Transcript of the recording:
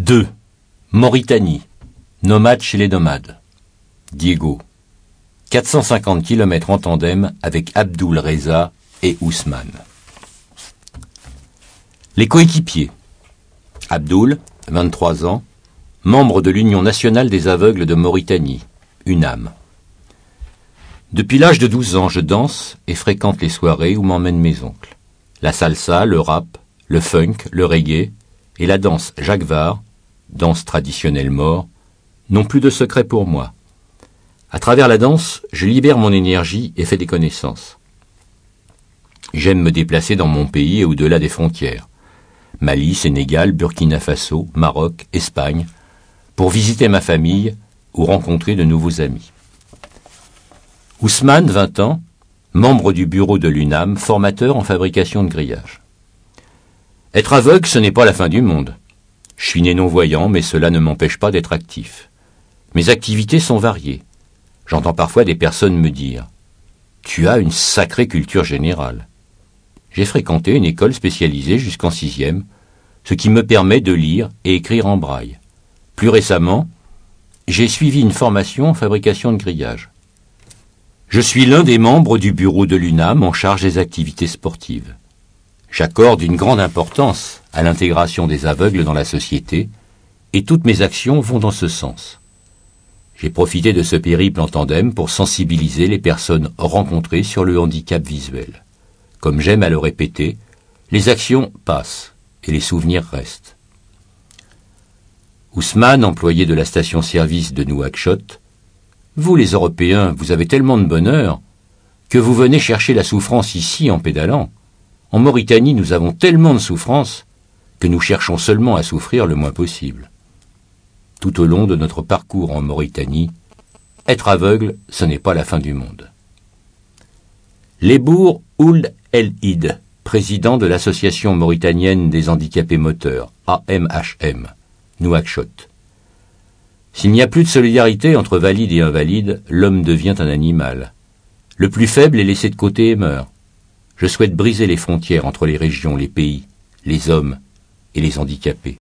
2. Mauritanie. Nomade chez les nomades. Diego. 450 km en tandem avec Abdul Reza et Ousmane. Les coéquipiers. Abdul, 23 ans, membre de l'Union nationale des aveugles de Mauritanie, UNAM. Depuis l'âge de 12 ans, je danse et fréquente les soirées où m'emmènent mes oncles. La salsa, le rap, le funk, le reggae et la danse jagvar, danse traditionnelle mort, n'ont plus de secret pour moi. À travers la danse, je libère mon énergie et fais des connaissances. J'aime me déplacer dans mon pays et au-delà des frontières. Mali, Sénégal, Burkina Faso, Maroc, Espagne, pour visiter ma famille ou rencontrer de nouveaux amis. Ousmane, 20 ans, membre du bureau de l'UNAM, formateur en fabrication de grillages. Être aveugle, ce n'est pas la fin du monde. Je suis né non-voyant, mais cela ne m'empêche pas d'être actif. Mes activités sont variées. J'entends parfois des personnes me dire « Tu as une sacrée culture générale ». J'ai fréquenté une école spécialisée jusqu'en 6e, ce qui me permet de lire et écrire en braille. Plus récemment, j'ai suivi une formation en fabrication de grillages. Je suis l'un des membres du bureau de l'UNAM en charge des activités sportives. J'accorde une grande importance à l'intégration des aveugles dans la société et toutes mes actions vont dans ce sens. J'ai profité de ce périple en tandem pour sensibiliser les personnes rencontrées sur le handicap visuel. Comme j'aime à le répéter, les actions passent et les souvenirs restent. Ousmane, employé de la station-service de Nouakchott, « Vous les Européens, vous avez tellement de bonheur que vous venez chercher la souffrance ici en pédalant. En Mauritanie, nous avons tellement de souffrance que nous cherchons seulement à souffrir le moins possible. » Tout au long de notre parcours en Mauritanie, être aveugle, ce n'est pas la fin du monde. Lebour Ould El Id, président de l'Association mauritanienne des handicapés moteurs, AMHM, Nouakchott. S'il n'y a plus de solidarité entre valides et invalides, l'homme devient un animal. Le plus faible est laissé de côté et meurt. Je souhaite briser les frontières entre les régions, les pays, les hommes et les handicapés.